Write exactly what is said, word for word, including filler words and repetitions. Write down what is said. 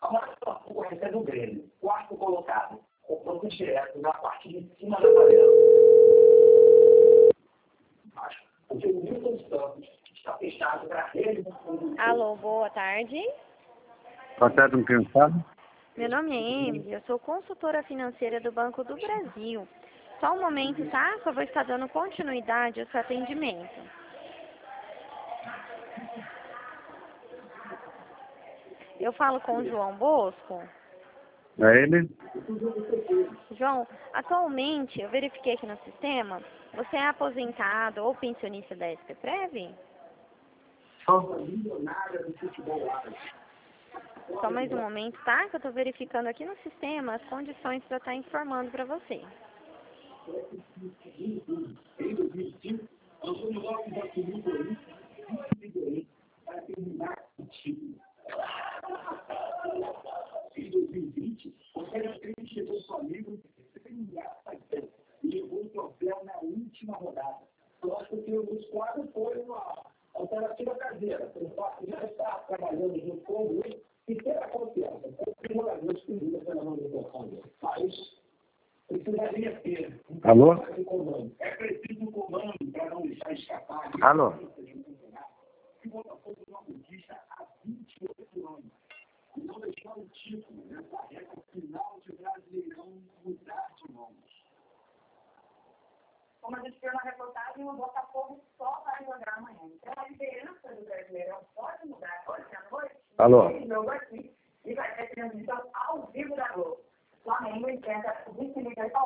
A maior concorrência é do Grêmio, quarto colocado, confronto direto na parte de cima da tabela. Porque o Milton Santos está fechado para ele. Alô, boa tarde. Boa tarde, com quem fala? Meu nome é Emily, eu sou consultora financeira do Banco do Brasil. Só um momento, tá? Que eu vou estar dando continuidade ao seu atendimento. Eu falo com o João Bosco. É ele? João, atualmente, eu verifiquei aqui no sistema, você é aposentado ou pensionista da S P Prev? Só mais um momento, tá? Que eu estou verificando aqui no sistema as condições para estar informando para você. Em dois mil e vinte, o Fernandinho chegou ao Flamengo sem e levou o troféu na última rodada. Eu acho que os quadros foi uma alternativa caseira. O Flamengo já está trabalhando junto com o Luiz e ter a confiança. Tem jogadores que não pela mão do Flamengo. Mas precisaria ter. Alô? É preciso um comando para não deixar escapar. Alô? O Botafogo não conquista há vinte e oito anos. Não deixar o título nessa reta final de Brasileirão mudar de mãos. Como a gente viu na reportagem, o Botafogo só vai jogar amanhã. Então a liderança do Brasileirão pode mudar hoje à noite. Alô? Esse jogo aqui e vai ter transmissão ao vivo da Globo. Flamengo enfrenta o vice-líder